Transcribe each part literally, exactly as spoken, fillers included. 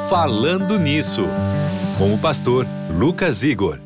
Falando Nisso, com o pastor Lucas Igor.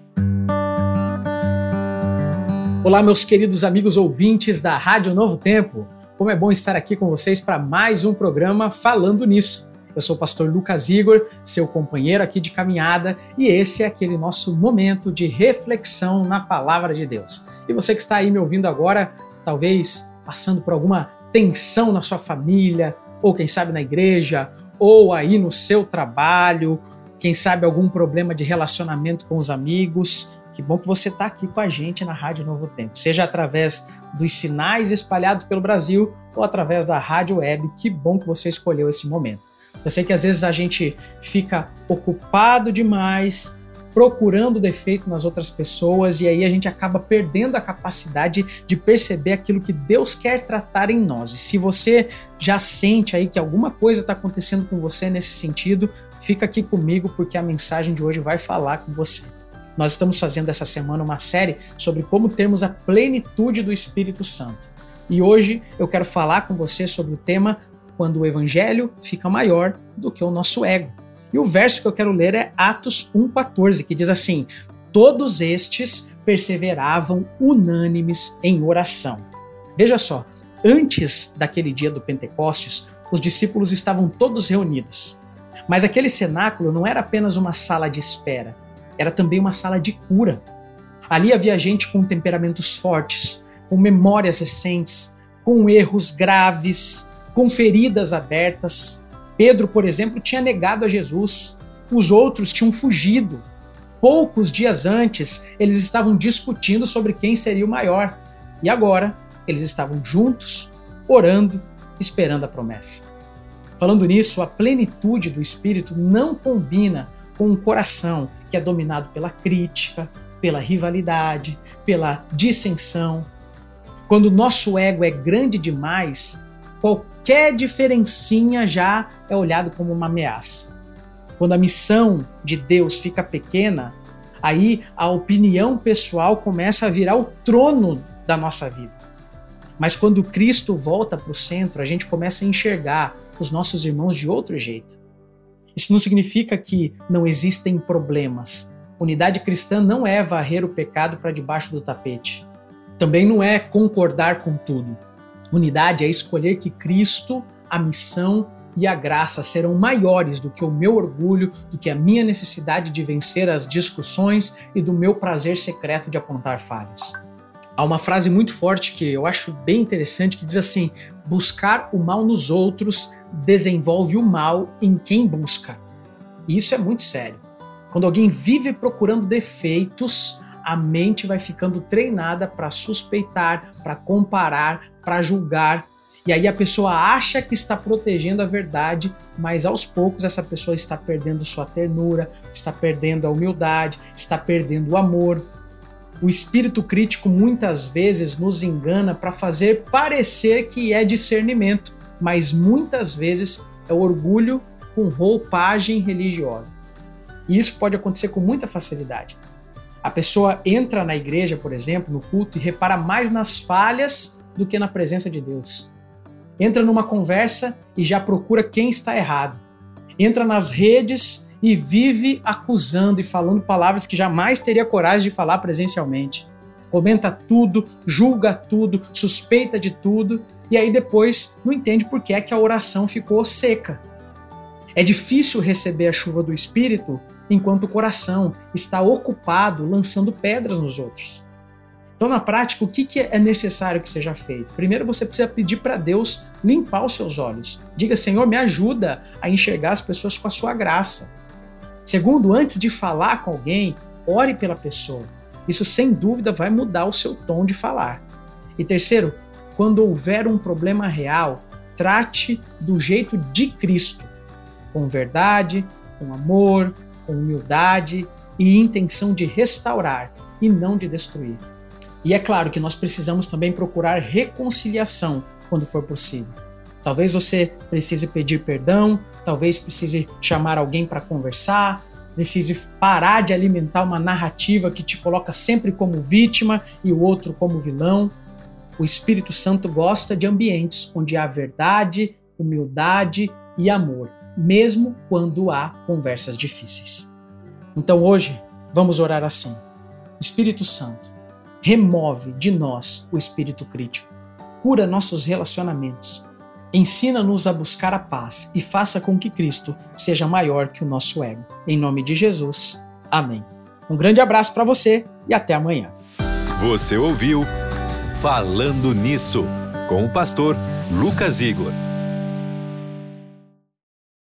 Olá, meus queridos amigos ouvintes da Rádio Novo Tempo. Como é bom estar aqui com vocês para mais um programa Falando Nisso. Eu sou o pastor Lucas Igor, seu companheiro aqui de caminhada, e esse é aquele nosso momento de reflexão na Palavra de Deus. E você que está aí me ouvindo agora, talvez passando por alguma tensão na sua família, ou quem sabe na igreja, ou aí no seu trabalho, quem sabe algum problema de relacionamento com os amigos, que bom que você está aqui com a gente na Rádio Novo Tempo, seja através dos sinais espalhados pelo Brasil ou através da rádio web, que bom que você escolheu esse momento. Eu sei que às vezes a gente fica ocupado demais, procurando defeito nas outras pessoas, e aí a gente acaba perdendo a capacidade de perceber aquilo que Deus quer tratar em nós. E se você já sente aí que alguma coisa está acontecendo com você nesse sentido, fica aqui comigo porque a mensagem de hoje vai falar com você. Nós estamos fazendo essa semana uma série sobre como termos a plenitude do Espírito Santo. E hoje eu quero falar com você sobre o tema quando o Evangelho fica maior do que o nosso ego. E o verso que eu quero ler é Atos um, quatorze, que diz assim: todos estes perseveravam unânimes em oração. Veja só, antes daquele dia do Pentecostes, os discípulos estavam todos reunidos. Mas aquele cenáculo não era apenas uma sala de espera, era também uma sala de cura. Ali havia gente com temperamentos fortes, com memórias recentes, com erros graves, com feridas abertas. Pedro, por exemplo, tinha negado a Jesus. Os outros tinham fugido. Poucos dias antes, eles estavam discutindo sobre quem seria o maior. E agora, eles estavam juntos, orando, esperando a promessa. Falando nisso, a plenitude do Espírito não combina com um coração que é dominado pela crítica, pela rivalidade, pela dissensão. Quando o nosso ego é grande demais, qualquer diferencinha já é olhado como uma ameaça. Quando a missão de Deus fica pequena, aí a opinião pessoal começa a virar o trono da nossa vida. Mas quando Cristo volta para o centro, a gente começa a enxergar os nossos irmãos de outro jeito. Isso não significa que não existem problemas. Unidade cristã não é varrer o pecado para debaixo do tapete. Também não é concordar com tudo. Unidade é escolher que Cristo, a missão e a graça serão maiores do que o meu orgulho, do que a minha necessidade de vencer as discussões e do meu prazer secreto de apontar falhas. Há uma frase muito forte que eu acho bem interessante que diz assim: buscar o mal nos outros desenvolve o mal em quem busca. E isso é muito sério. Quando alguém vive procurando defeitos, a mente vai ficando treinada para suspeitar, para comparar, para julgar. E aí a pessoa acha que está protegendo a verdade, mas aos poucos essa pessoa está perdendo sua ternura, está perdendo a humildade, está perdendo o amor. O espírito crítico muitas vezes nos engana para fazer parecer que é discernimento, mas muitas vezes é orgulho com roupagem religiosa. E isso pode acontecer com muita facilidade. A pessoa entra na igreja, por exemplo, no culto, e repara mais nas falhas do que na presença de Deus. Entra numa conversa e já procura quem está errado. Entra nas redes e vive acusando e falando palavras que jamais teria coragem de falar presencialmente. Comenta tudo, julga tudo, suspeita de tudo, e aí depois não entende por que é que a oração ficou seca. É difícil receber a chuva do Espírito enquanto o coração está ocupado lançando pedras nos outros. Então, na prática, o que é necessário que seja feito? Primeiro, você precisa pedir para Deus limpar os seus olhos. Diga: Senhor, me ajuda a enxergar as pessoas com a sua graça. Segundo, antes de falar com alguém, ore pela pessoa. Isso, sem dúvida, vai mudar o seu tom de falar. E terceiro, quando houver um problema real, trate do jeito de Cristo, com verdade, com amor, com humildade e intenção de restaurar e não de destruir. E é claro que nós precisamos também procurar reconciliação quando for possível. Talvez você precise pedir perdão, talvez precise chamar alguém para conversar, precise parar de alimentar uma narrativa que te coloca sempre como vítima e o outro como vilão. O Espírito Santo gosta de ambientes onde há verdade, humildade e amor. mesmo quando há conversas difíceis. Então hoje, vamos orar assim. Espírito Santo, remove de nós o espírito crítico, cura nossos relacionamentos, ensina-nos a buscar a paz e faça com que Cristo seja maior que o nosso ego. Em nome de Jesus, amém. Um grande abraço para você e até amanhã. Você ouviu Falando Nisso, com o pastor Lucas Igor.